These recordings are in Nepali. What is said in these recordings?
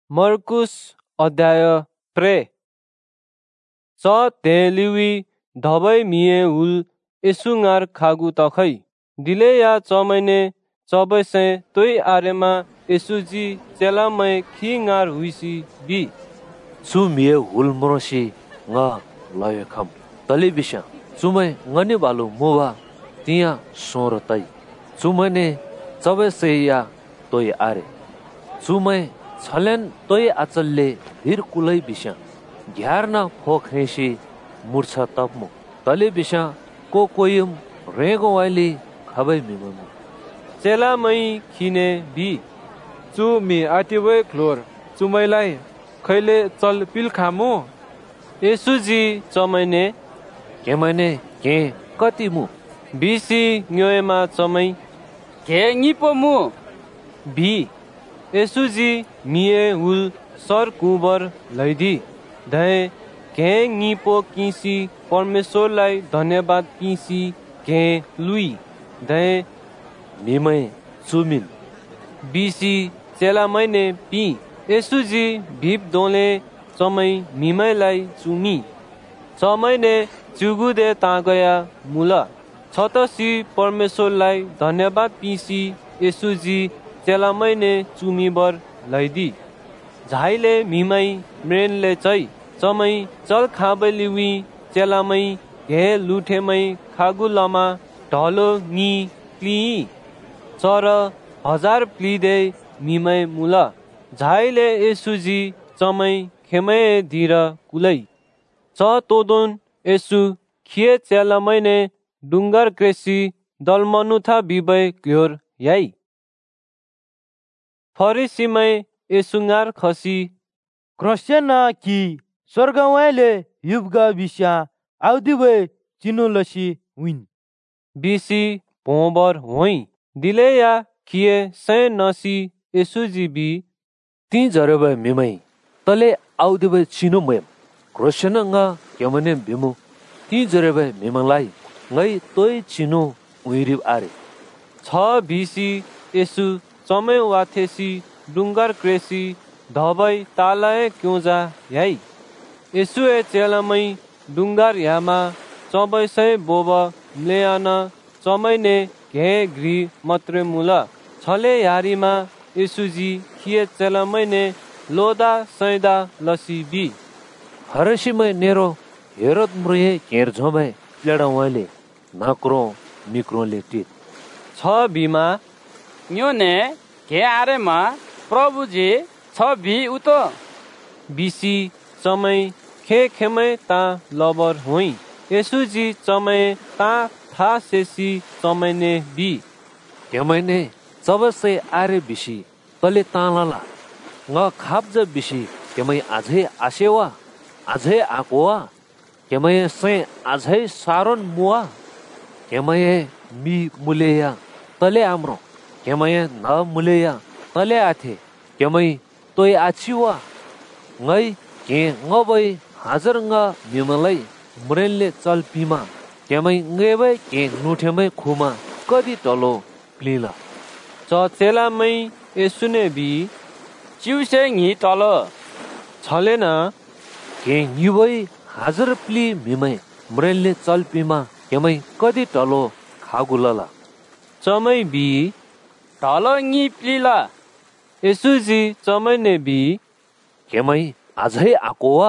मर्कुस अध्याय प्रे च तेलिवी धबै मिए हुल एसुंगार खागु तखै दिले या चमैने चबैसे तोइ आरेमा एसुजी चेलामै खिंगार हुइसी बी सुमिए हुल मरोसी nga लय खम तले बिसा सुमै ngani बालु मोवा तिया सोर तै सुमैने चबैसे या तोइ आरे सुमै छलेन तोइ आचलले भिर कुलै बिसा घ्यार्न फोखेसी मूर्छ तपमु तले बिसा कोयम रेगो वाली खबै मिमु चेलामै खिने बी चु मि आतिवे क्लोर चुमैलाई खैले चल पिल खामु एसुजी चमैने केमैने के कति मु बिसी न्योएमा चमै के निपोमु बी एसुजी मिए हुल सर कुबर लैदी धै के निपो किसी परमेश्वरलाई धन्यवाद किसी के लुई धै मिमै चुमिन बिसी चेलामैने पी एसुजी भिप दोले चमै मिमैलाई चुमी चमैने चुगुदे तागया मुला छतसी परमेश्वरलाई धन्यवाद पिसी एसुजी चेलामैने चुमीबर लैदी झाइले मिमै म्रेनले चै चमै चल खाबलिवी चेलामै घे लुठेमै खागुलमा ढलो नि प्ली चर 1000 प्लिदे मिमै मुला झाइले एसुजी चमै खेमै धीर कुलै च तोदोन एसु खिए चेलामैने डुङ्गर क्रेसी दलमनुथा बिबै क्योर याई फरिसीमै एसुङ्गार खसी क्रस्यना कि स्वर्गवाइले युबगा बिस्या आउदिवे चिनुलसी विन बिसी भोबर होइ दिलेया खिए सै नसी एसुजी बी ती जरेबे मिमै तले आउदिवे चिनु मयम क्रोशनंगा केमने बिमु ती जरेबे मिमलाई ngै तोइ चिनु उइरिब आरे छ बिसी एसु चमै वाथेसी डुङ्गर क्रेसी धबै तालाए क्योजा याई एसुए चेलामै डुङ्गर यामा चबैसै बोब लेआन चमैने घे घ्री मत्रे मुला छले यारीमा एसुजी खिए चेलामैने लोदा सैदा लसी बी हरसिमै नेरो हेरत मृहे केर झमै लेडवाले नाक्रो मिक्रोले टित छ बिमा न्योने के आरेमा प्रभुजी छ भी उतो बिसी चमै खेमै ता लबर होइ एसुजी चमै ता था सेसी चमैने बी केमैने चबसे आरे बिसी तले तालाला nga खाब्ज बिसी केमै आझै आसेवा आझै आकोवा केमै से आझै सारोन मुवा केमै मी मुलेया तले आम्रो केमै न मुलेया तले आथे केमै तोइ आछिवा ngै के ngबै हाजर nga मिमलै म्रेनले चल पिमा केमै ngेबै के नुठेमै खुमा कदि टलो प्लिला च चेलामै एसुने बी चिउसे नि तल छलेन के निबै हाजर प्लि मिमै म्रेनले चल पिमा केमै कदि टलो खागुलला चमै बी तल नि प्लिला एसुजी चमैने बी केमै आझै आकोवा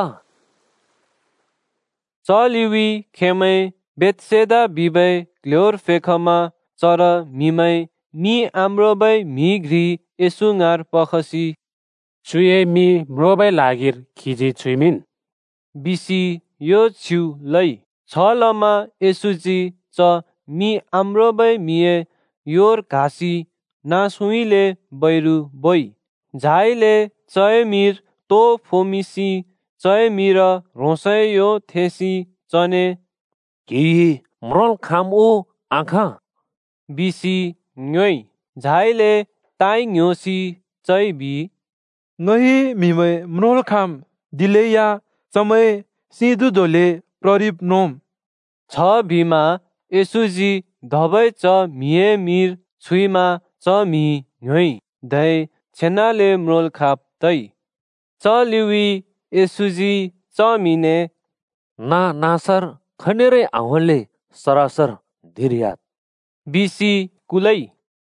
चलिवी खेमै बेतसेदा बिबै क्ल्योर फेखमा चर मिमै मी आम्रोबै मी घ्री एसुङ्गार पखसी चुए मी म्रोबै लागिर खिजी छुइमिन बिसी यो छिउ लै छलमा एसुजी च मी आम्रोबै मिए योर घासी नासुइले बैरु बोइ झाइले चयमिर तो फोमिसी चयमिर रोसयो थेसी चने कि म्रल खाम ओ आँखा बिसी न्योइ झाइले ताइ न्योसी चै बी नही मिमै म्रोल खाम दिलेया समय सिधु दोले प्ररिप नोम छ बिमा एसुजी धबै च मिए मिर छुइमा च मि न्योइ धै छेनाले म्रोल खाप तै च लिवी यसुजी च मिने ना नासर खनेरै आहले सरासर धिरियात बिसी कुलै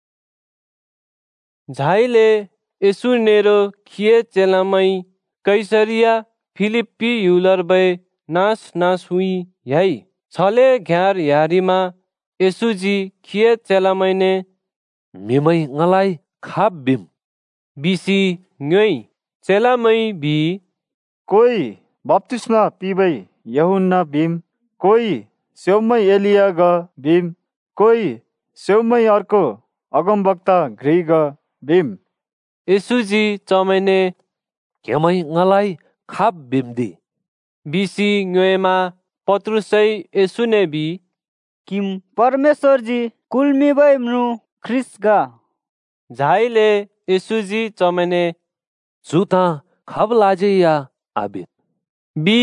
झाइले यसु नेरो खिए चेलामै कैसरिया फिलिप्पी युलरबै नास हुई याई छले घ्यार यारीमा यसुजी खिए चेलामैने मिमै ngलाई खाब बिम बिसी न्योइ चेलामै बि कोही बप्तिस्मा पिबै यूहन्ना बिम, कोही स्योमै एलिया ग बिम, कोही स्योमै अर्को अगमवक्ता घ्री ग बिम। यसुजी चमैने केमै ngलाई खाब बिम्दी बिसी न्योएमा पत्रुसै यसुने बि किम परमेश्वरजी कुलमिबै म्नु ख्रिस गा झाइले यसुजी चमैने जुता खाब लाजे या आबित बि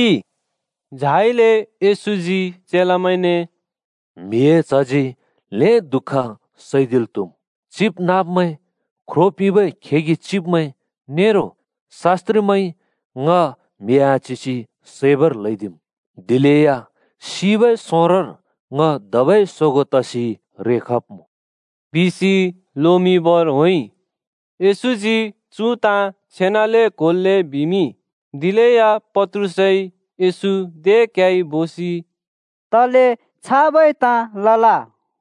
झाइले यसुजी चेलामैने मिए चजी ले दुख सैदिल तुम चिप नापमै ख्रोपिबै खेगी चिपमै नेरो शास्त्रीमै ng मिया चिची सेबर लैदिम दिलेया शिबै सोरर ng दबै सोगो तसी रेखपमु बिसी लोमी बर होइ यसुजी चुता छेनाले कोल्ले बिमी दिलेया पत्रुसै यसु दे क्याइ बोसी तले छाबै ता लला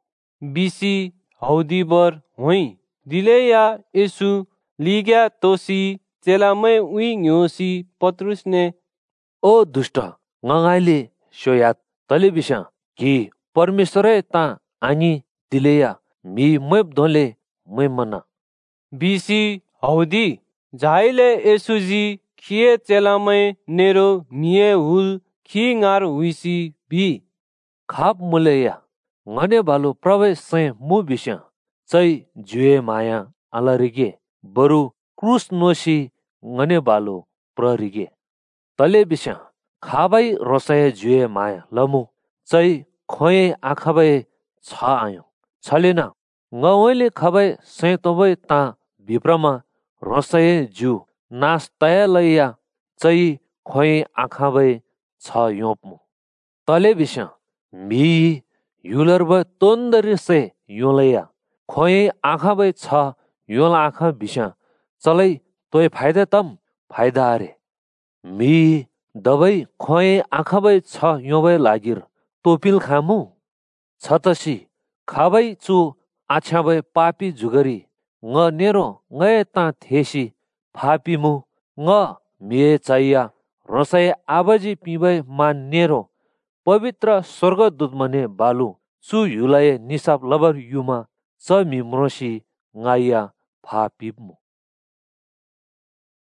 बिसी हौदी बर होइ दिलेया यसु लिग्या तोसी चेलामै उइ न्योसी पत्रुसने ओ दुष्ट ngangaiले सोयात तले बिसा कि परमेश्वरै ता आनी दिलेया मी मैप दोले मै मना बिसी हौदी झाइले यसुजी खिए चेलामै नेरो मिए हुल खि ngaर हुइसी बि खाप मुलेया ngane बालो प्रवे सै मु बिसा चै जुए माया अलरिगे बरु क्रुस नोसी ngane बालो प्ररिगे तले बिसा खाबै रसय जुए माया लमु चै खोए आखाबै छ आयो छलेन ngawele खबै सै तबै ता विप्रमा रसय जु नास तयलया चै खोए आखाबै छ योपमु तले बिसा मी युलरब तोन्दरी से योलया खोए आखाबै छ योल आखा बिसा चलै तोय फाइदा तम फाइदा अरे मी दबै खोए आखाबै छ योबै लागिर तोपिल खामु छतसी खाबै चु आछ्याबै पापी जुगरी ng नेरो ngए ता थेसी फापिमु ng मिए चाहिया रसय आबजी पिबै मान नेरो पवित्र स्वर्गदूत मने बालु चु युलय निसाब लबर युमा च मिम्रोसी ngaia फापिमु।